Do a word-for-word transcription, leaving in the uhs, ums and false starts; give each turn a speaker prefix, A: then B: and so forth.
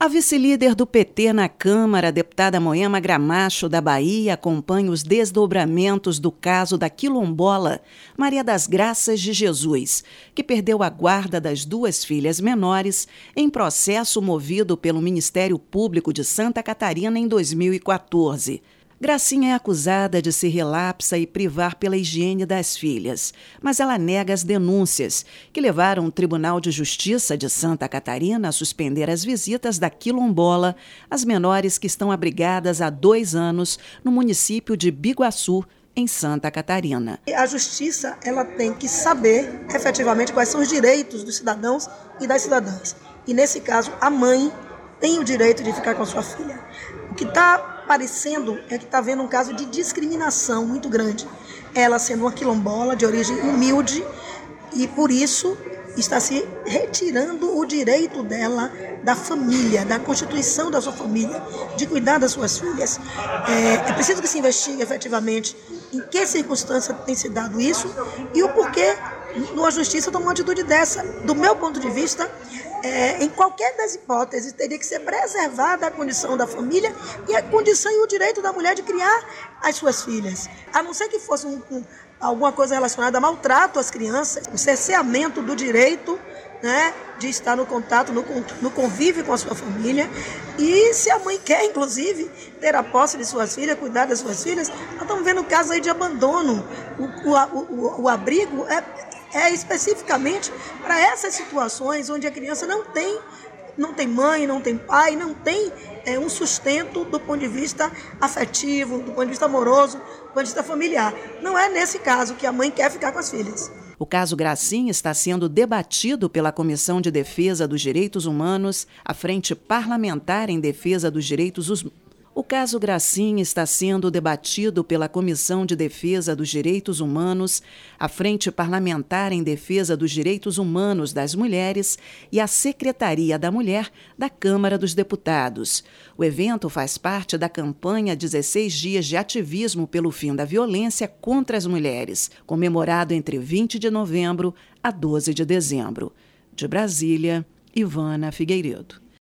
A: A vice-líder do P T na Câmara, a deputada Moema Gramacho, da Bahia, acompanha os desdobramentos do caso da quilombola Maria das Graças de Jesus, que perdeu a guarda das duas filhas menores em processo movido pelo Ministério Público de Santa Catarina em dois mil e quatorze. Gracinha é acusada de ser relapsa e privar pela higiene das filhas, mas ela nega as denúncias, que levaram o Tribunal de Justiça de Santa Catarina a suspender as visitas da quilombola às menores que estão abrigadas há dois anos no município de Biguaçu, em Santa Catarina.
B: A Justiça ela tem que saber, efetivamente, quais são os direitos dos cidadãos e das cidadãs. E, nesse caso, a mãe tem o direito de ficar com a sua filha. O que está parecendo é que está havendo um caso de discriminação muito grande. Ela sendo uma quilombola de origem humilde e, por isso, está se retirando o direito dela da família, da constituição da sua família, de cuidar das suas filhas. É, é preciso que se investigue efetivamente em que circunstância tem se dado isso e o porquê a Justiça tomou uma atitude dessa. Do meu ponto de vista, É, em qualquer das hipóteses, teria que ser preservada a condição da família e a condição e o direito da mulher de criar as suas filhas. A não ser que fosse um, um, alguma coisa relacionada a maltrato às crianças, o cerceamento do direito, né, de estar no contato, no, no convívio com a sua família. E se a mãe quer, inclusive, ter a posse de suas filhas, cuidar das suas filhas, nós estamos vendo casos aí de abandono. O, o, o, o abrigo é... É especificamente para essas situações onde a criança não tem, não tem mãe, não tem pai, não tem é, um sustento do ponto de vista afetivo, do ponto de vista amoroso, do ponto de vista familiar. Não é nesse caso que a mãe quer ficar com as filhas.
A: O caso Gracinha está sendo debatido pela Comissão de Defesa dos Direitos Humanos, a Frente Parlamentar em Defesa dos Direitos Humanos. O caso Gracinha está sendo debatido pela Comissão de Defesa dos Direitos Humanos, a Frente Parlamentar em Defesa dos Direitos Humanos das Mulheres e a Secretaria da Mulher da Câmara dos Deputados. O evento faz parte da campanha dezesseis Dias de Ativismo pelo Fim da Violência contra as Mulheres, comemorado entre vinte de novembro a doze de dezembro. De Brasília, Ivana Figueiredo.